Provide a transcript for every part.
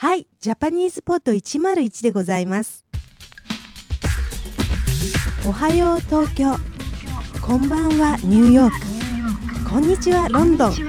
はい、ジャパニーズポット101でございます。おはよう東京、こんばんはニューヨーク、こんにちはロンドン。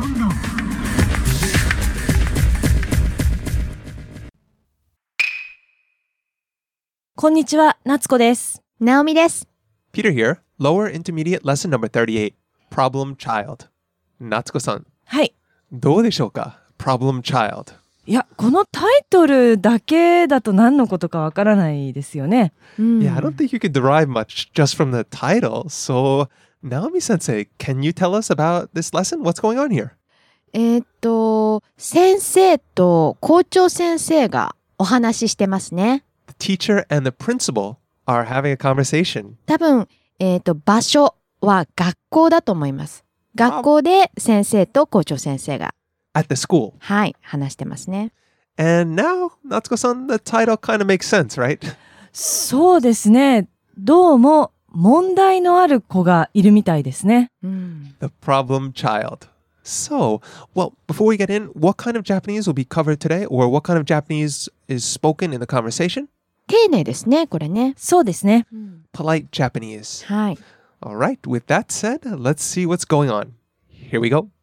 こんにちは、夏子です。 ナオミです。 Peter here. Lower Intermediate Lesson Number 38. Problem Child. 夏子さん。 はい。 どうでしょうか ?Problem Child。 いや、このタイトルだけだと何のことかわからないですよね。 Yeah, I don't think you can derive much just from the title. So, Naomi Sensei, can you tell us about this lesson? What's going on here? 先生と校長先生がお話ししてますね。 The teacher and the principal are having a conversation. 多分、場所は学校だと思います。学校で先生と校長先生が。 At the school. はい、話してますね。 And now, Natsuko-san, the title kind of makes sense, right? そうですね。どうも問題のある子がいるみたいですね。 The problem child. So, well, before we get in, what kind of Japanese will be covered today? Or what kind of Japanese is spoken in the conversation? 丁寧ですね、これね。 そうですね。 Polite Japanese. はい。 All right, with that said, let's see what's going on. Here we go.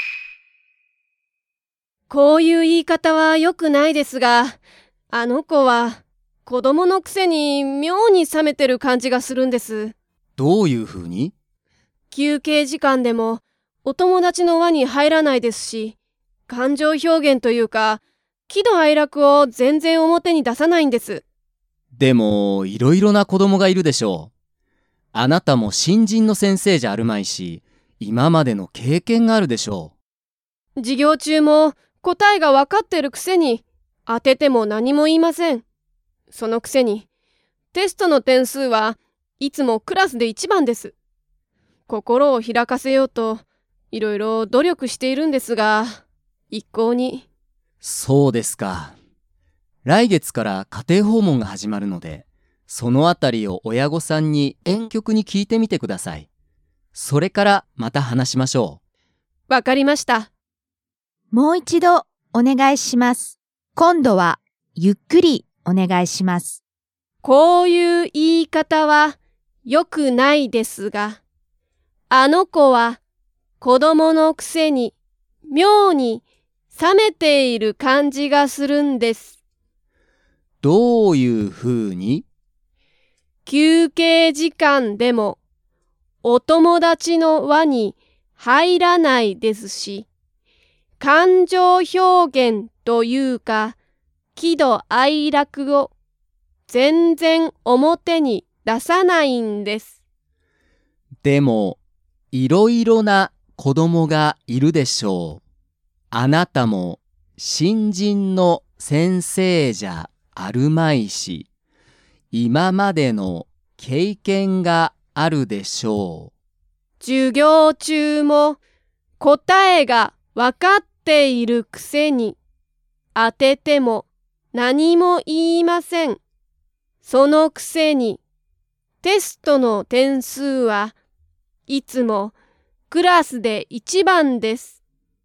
こういう言い方は良くないですが、あの子は子供のくせに妙に冷めてる感じがするんです。 どういうふうに？ 休憩時間でもお友達の輪に入らないですし、感情表現というか、喜怒哀楽を全然表に出さないんです。 でも、いろいろな子供がいるでしょう。あなたも新人の先生じゃあるまいし、今までの経験があるでしょう。授業中も答えが分かってるくせに、当てても何も言いません。そのくせに、テストの点数はいつもクラスで一番です。心を開かせようと、いろいろ努力しているんですが、一向に。 そうですか。来月から家庭訪問が始まるので、そのあたりを親御さんに婉曲に聞いてみてください。それからまた話しましょう。わかりました。 もう一度お願いします。今度はゆっくりお願いします。 こういう言い方は良くないですが、あの子は子供のくせに妙に冷めている感じがするんです。 どういうふうに？ 休憩時間でもお友達の輪に入らないですし、感情表現というか喜怒哀楽を全然表に出さないんです。 でも、いろいろな子供がいるでしょう。あなたも新人の先生じゃあるまいし、今までの経験があるでしょう。 授業中も答えが分かっているくせに、当てても何も言いません。そのくせに、テストの点数はいつもクラスで一番です。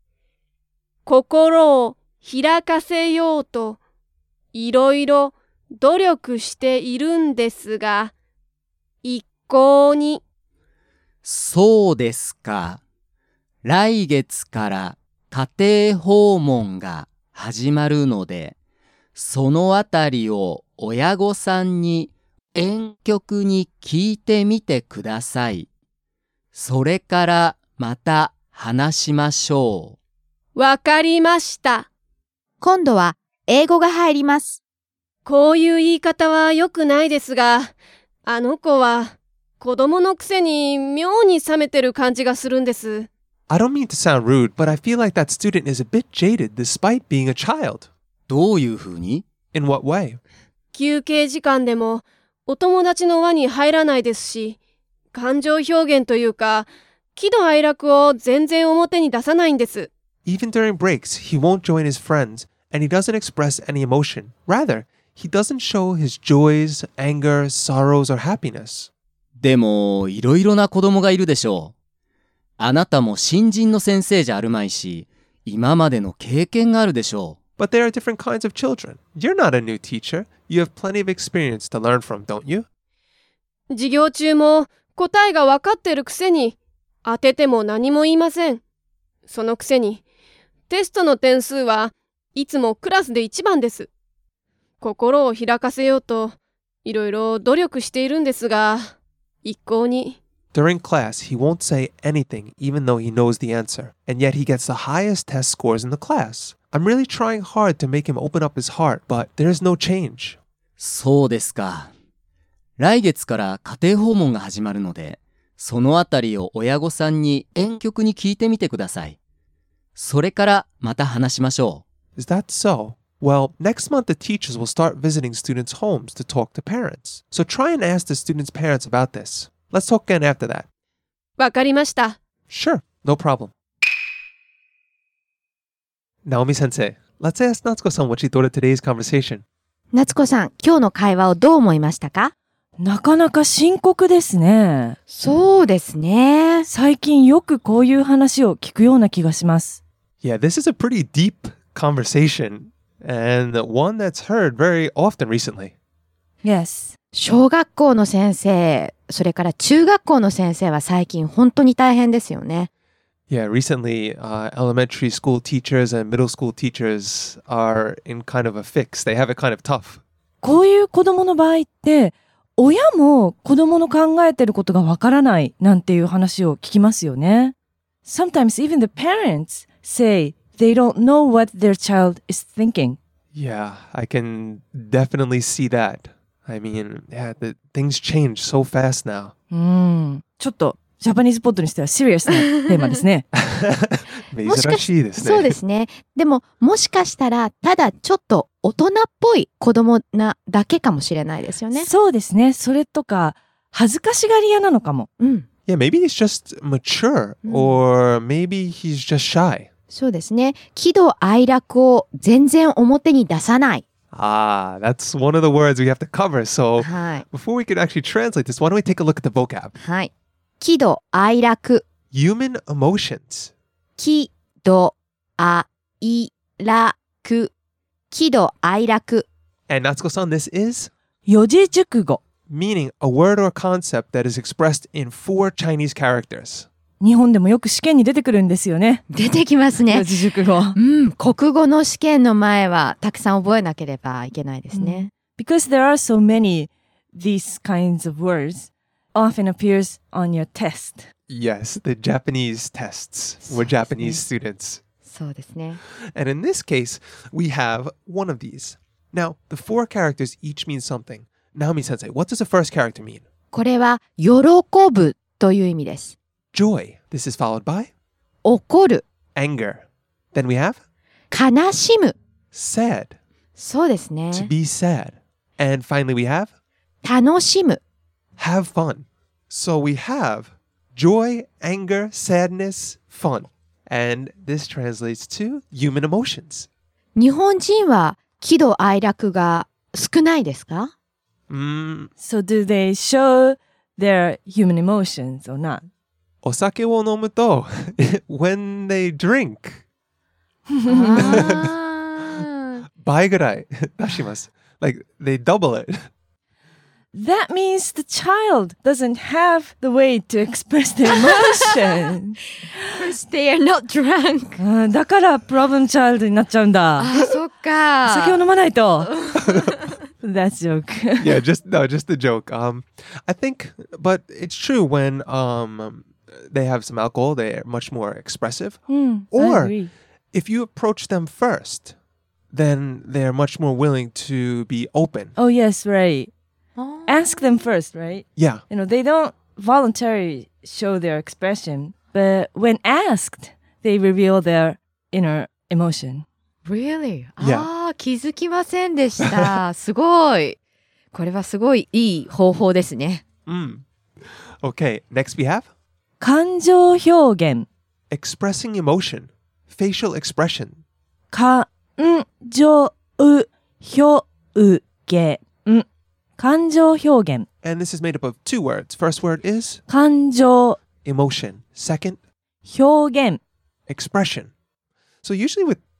心を開かせようと、いろいろ努力しているんですが、一向に。 そうですか。来月から家庭訪問が始まるので、そのあたりを親御さんに婉曲に聞いてみてください。それからまた話しましょう。わかりました。 今度は英語が入ります。 こういう言い方は良くないですが、あの子は子供のくせに妙に冷めてる感じがするんです。 I don't mean to sound rude, but I feel like that student is a bit jaded despite being a child. どういうふうに？ In what way? 休憩時間でもお友達の輪に入らないですし、感情表現というか、喜怒哀楽を全然表に出さないんです。 Even during breaks, he won't join his friends, and he doesn't express any emotion. Rather, he doesn't show his joys, anger, sorrows, or happiness. でも、いろいろな子供がいるでしょう。あなたも新人の先生じゃあるまいし、今までの経験があるでしょ But there are different kinds of children. You're not a new teacher. You have plenty of experience to learn from, don't you? 授業中も答えが分かってるくせに当てても何も言いません。そのくせにテストの点数はいつもクラスで一番です。心を開かせようといろいろ努力しているんですが、一向に。 During class, he won't say anything even though he knows the answer, and yet he gets the highest test scores in the class. I'm really trying hard to make him open up his heart, but there's no change. そうですか。来月から家庭訪問が始まるので、そのあたりを親御さんに婉曲に聞いてみてください。それからまた話しましょう。 Is that so? Well, next month the teachers will start visiting students' homes to talk to parents. So try and ask the students' parents about this. Let's talk again after that. わかりました。 Sure, no problem. Naomi Sensei, let's ask Natsuko-san what she thought of today's conversation. 夏子さん、今日の会話をどう思いましたか？ なかなか深刻ですね。 そうですね。 最近よくこういう話を聞くような気がします。 Yeah, this is a pretty deep conversation and one that's heard very often recently. Yes. 小学校の先生、それから中学校の先生は最近本当に大変ですよね。 Yeah, recently elementary school teachers and middle school teachers are in kind of a fix. They have it kind of tough. こういう子供の場合って、親も子供の考えてることがわからないなんていう話を聞きますよね。Sometimes even the parents say they don't know what their child is thinking. Yeah, I can definitely see that. I mean, yeah, things change so fast now. ちょっとジャパニーズポッドにしてはシリアスなテーマですね。 珍しいですね。 そうですね。でも、もしかしたら、ただちょっと大人っぽい子供なだけかもしれないですよね。 そうですね。それとか、恥ずかしがり屋なのかも。 Yeah, maybe he's just mature or maybe he's just shy. そうですね。喜怒哀楽を全然表に出さない。 Ah, that's one of the words we have to cover. So はい。 before we could actually translate this, why don't we take a look at the vocab? はい。喜怒哀楽。 Human emotions. 喜怒哀楽。喜怒哀楽。 And Natsuko-san, this is 四字熟語。 meaning a word or concept that is expressed in 4 Chinese characters. 日本でもよく試験に出てくるんですよね。 出てきますね四。字熟語。 国語の試験の前はたくさん覚えなければいけないですね。 Because there are so many these kinds of words often appears on your test. Yes, the Japanese tests. We're Japanese students. そうですね。 And in this case, we have one of these. Now, the 4 characters each mean something. Naomi Sensei, what does the first character mean? これは喜ぶという意味です。 Joy. This is followed by 怒る。 anger. Then we have 悲しむ。 sad. そうですね。 To be sad. And finally, we have 楽しむ。 have fun. So we have joy, anger, sadness, fun. And this translates to human emotions. 日本人は喜怒哀楽が少ないですか？ So do they show their human emotions or not? お酒を飲むと when they drink 倍ぐらい出します Like they double it. That means the child doesn't have the way to express their emotion. They are not drunk. だからプロブレムチャイルドになっちゃうんだ。 そっか。 酒を飲まないと。That's joke. Yeah, just a joke. I think, but it's true when they have some alcohol, they're much more expressive. I Or agree. if you approach them first, then they're much more willing to be open. Oh yes, right. Ask them first, right? Yeah. You know, they don't voluntarily show their expression, but when asked, they reveal their inner emotion. Really? Yeah. 気づきませんでした。すごい。これはすごいいい方法ですね。 Okay, next we have 感情表現。 expressing emotion, facial expression. 感情表現。感情表現。 And this is made up of 2 words. First word is 感情 emotion. Second, 表現。 expression. So usually with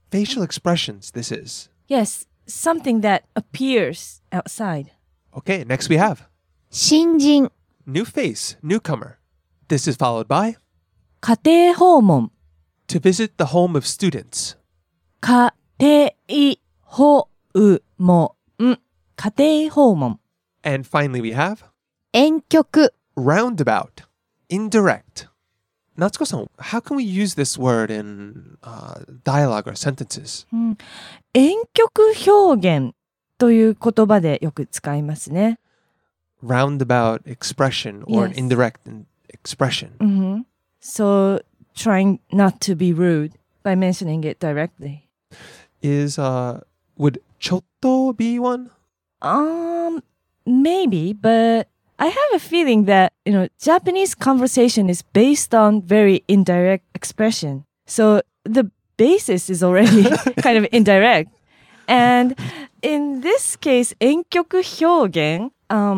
Facial expressions, this is. Yes, something that appears outside. Okay, next we have 新人、 new face, newcomer. This is followed by 家庭訪問。 to visit the home of students. 家庭訪問。家庭訪問。 And finally we have 遠曲、 roundabout, indirect. Natsuko-san, how can we use this word in dialogue or sentences? 遠曲表現という言葉でよく使いますね。 Roundabout expression or an Yes. indirect expression. So, trying not to be rude by mentioning it directly. Is would chotto be one? Maybe, but I have a feeling that, Japanese conversation is based on very indirect expression. So the basis is already kind of indirect. And in this case, 遠曲表現,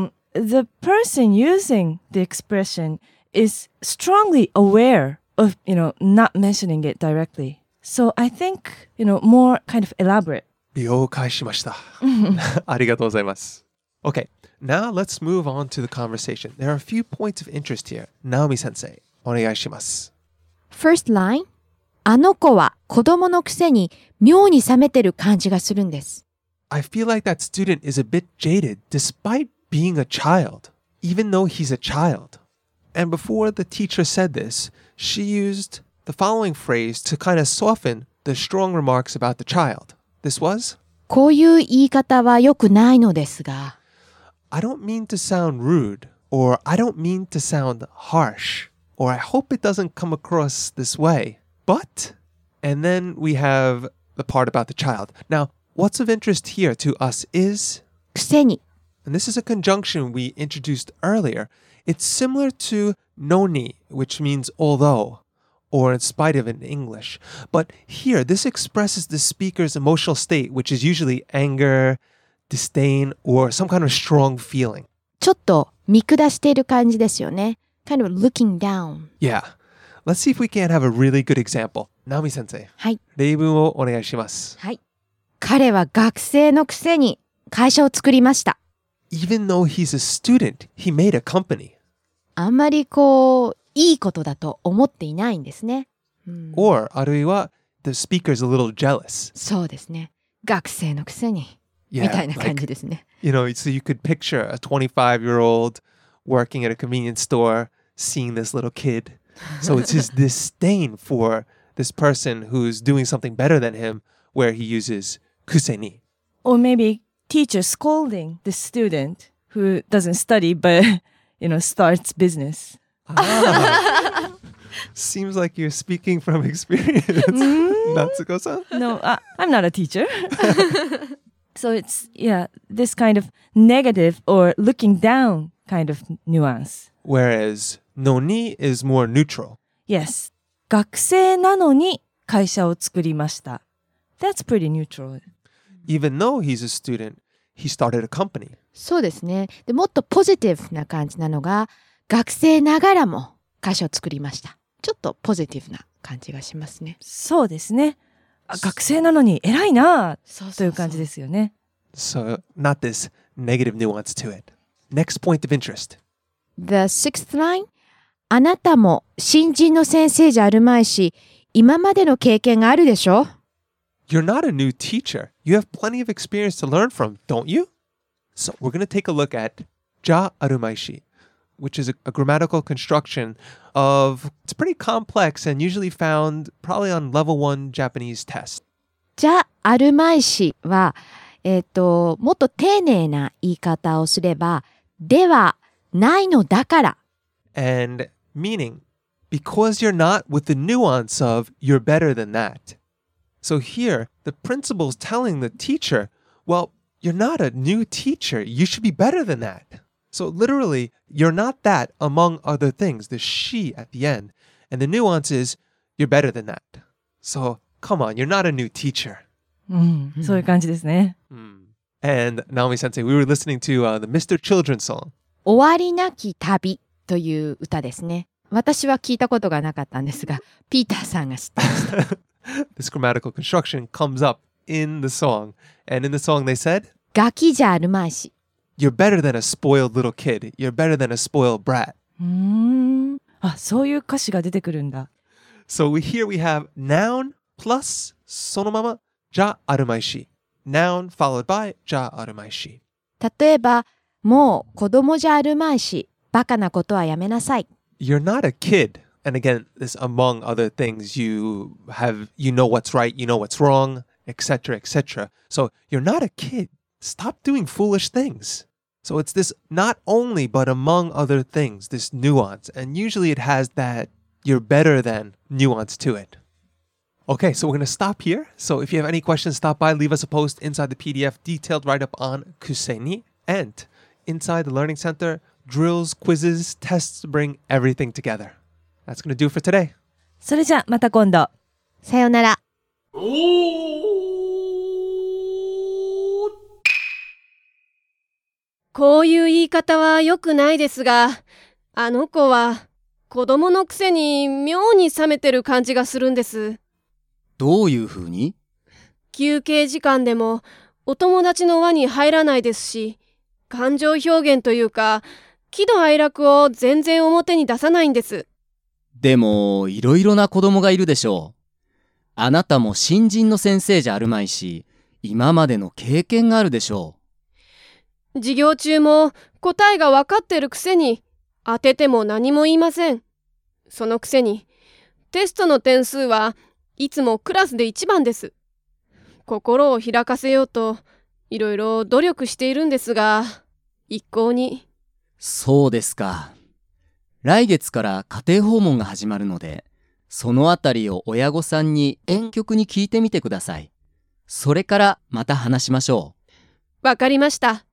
the person using the expression is strongly aware of, not mentioning it directly. So I think, more kind of elaborate. 了解しました。ありがとうございます。Okay, now let's move on to the conversation. There are a few points of interest here. Naomi sensei, お願いします。 First line あの子は子供のくせに妙に冷めてる感じがするんです。 I feel like that student is a bit jaded despite being a child, even though he's a child. And before the teacher said this, she used the following phrase to kind of soften the strong remarks about the child. This was, こういう言い方は良くないのですが、 I don't mean to sound rude, or I don't mean to sound harsh, or I hope it doesn't come across this way, but, and then we have the part about the child. Now, what's of interest here to us is, くせに、 and this is a conjunction we introduced earlier. It's similar to noni, which means although, or in spite of in English. But here, this expresses the speaker's emotional state, which is usually anger, disdain, or some kind of strong feeling. ちょっと見下している感じですよね。kind of looking down. Yeah. Let's see if we can't have a really good example. Naomi sensei, はい。 例文をお願いします。 はい。彼は学生のくせに会社を作りました。 Even though he's a student, he made a company. あんまりいいことだと思っていないんですね。 Or, あるいは the speaker's a little jealous. そうですね。学生のくせに。 Yeah, みたいな感 like, じですね。 so you could picture a 25-year-old working at a convenience store, seeing this little kid. So it's his disdain for this person who's doing something better than him, where he uses kuseni. Or maybe teacher scolding the student who doesn't study but, starts business. Seems like you're speaking from experience, Natsuko-san. No, I'm not a teacher. So it's, this kind of negative or looking down kind of nuance. Whereas noni is more neutral. Yes. 学生なのに会社を作りました. That's pretty neutral. Even though he's a student, he started a company. そうですね。でもっとポジティブな感じなのが、学生ながらも会社を作りました。ちょっとポジティブな感じがしますね。 そうですね。学生なのに偉いなそうという感じですよね。 So not this negative nuance to it. Next point of interest. The sixth line あなたも新人の先生じゃあるまいし、今までの経験があるでしょ You're not a new teacher. You have plenty of experience to learn from, don't you? So we're going to take a look at ja arumaishi, which is a grammatical construction of, it's pretty complex and usually found probably on level 1 Japanese test. じゃあるまいしは、もっと丁寧な言い方をすれば、ではないのだから。 And meaning, because you're not, with the nuance of you're better than that. So here, the principal's telling the teacher, well, you're not a new teacher. You should be better than that. So literally, you're not that among other things, the she at the end. And the nuance is, you're better than that. So come on, you're not a new teacher. そういう感じですね。 And Naomi Sensei, we were listening to the Mr. Children song. 終わりなき旅という歌ですね。私は聞いたことがなかったんですが、ピーターさんが知ってました。 This grammatical construction comes up in the song. And in the song they said, ガキじゃあるまいし。 You're better than a spoiled little kid. You're better than a spoiled brat. あ、そういう歌詞が出てくるんだ。 So here we have noun plus そのままじゃあるまいし。Noun followed by じゃあるまいし。 例えば、もう子供じゃあるまいし、バカなことはやめなさい。 You're not a kid. And again, this among other things, you know what's right, you know what's wrong, etc., etc. So you're not a kid. Stop doing foolish things. So it's this not only, but among other things, this nuance. And usually it has that you're better than nuance to it. Okay, so we're going to stop here. So if you have any questions, stop by, leave us a post inside the PDF, detailed write-up on Kuseni. And inside the Learning Center, drills, quizzes, tests bring everything together. That's going to do it for today. それじゃあまた今度。 さようなら。 こういう言い方は良くないですが、あの子は子供のくせに妙に冷めてる感じがするんです。 どういうふうに？ 休憩時間でもお友達の輪に入らないですし、感情表現というか、喜怒哀楽を全然表に出さないんです。 でも、いろいろな子供がいるでしょう。あなたも新人の先生じゃあるまいし、今までの経験があるでしょう。授業中も答えが分かってるくせに、当てても何も言いません。そのくせに、テストの点数はいつもクラスで一番です。心を開かせようと、いろいろ努力しているんですが、一向に。 そうですか。来月から家庭訪問が始まるので、そのあたりを親御さんに婉曲に聞いてみてください。それからまた話しましょう。 わかりました。